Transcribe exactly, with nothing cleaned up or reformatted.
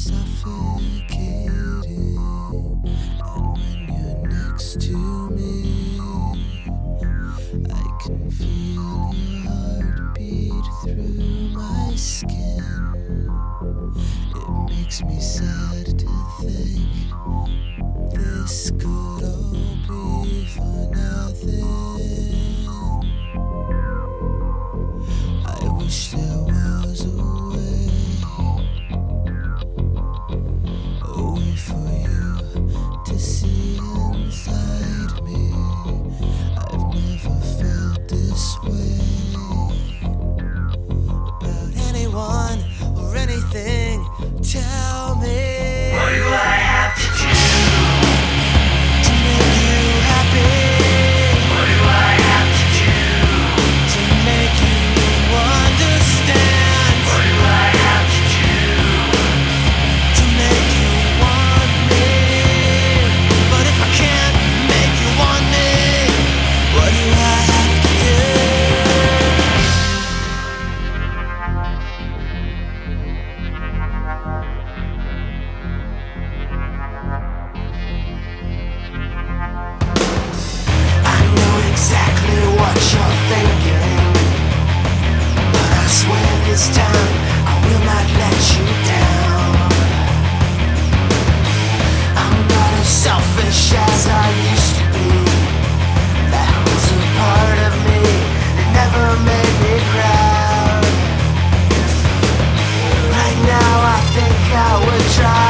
suffocating, and when you're next to me, I can feel your heartbeat through my skin. It makes me sad to think this could all be for nothing. I wish there was a way, a way for you to see inside me. I've never felt this way about anyone or anything. Tell me, what do I have to do to make you happy? What do I have to do To make you understand? What do I have to do To make you want me? But if I can't make you want me, what do I have to do? I know exactly what you're thinking, but I swear this time I will not let you down. I'm not as selfish as I used to be. That was a part of me that never made me proud. Right now I think I would try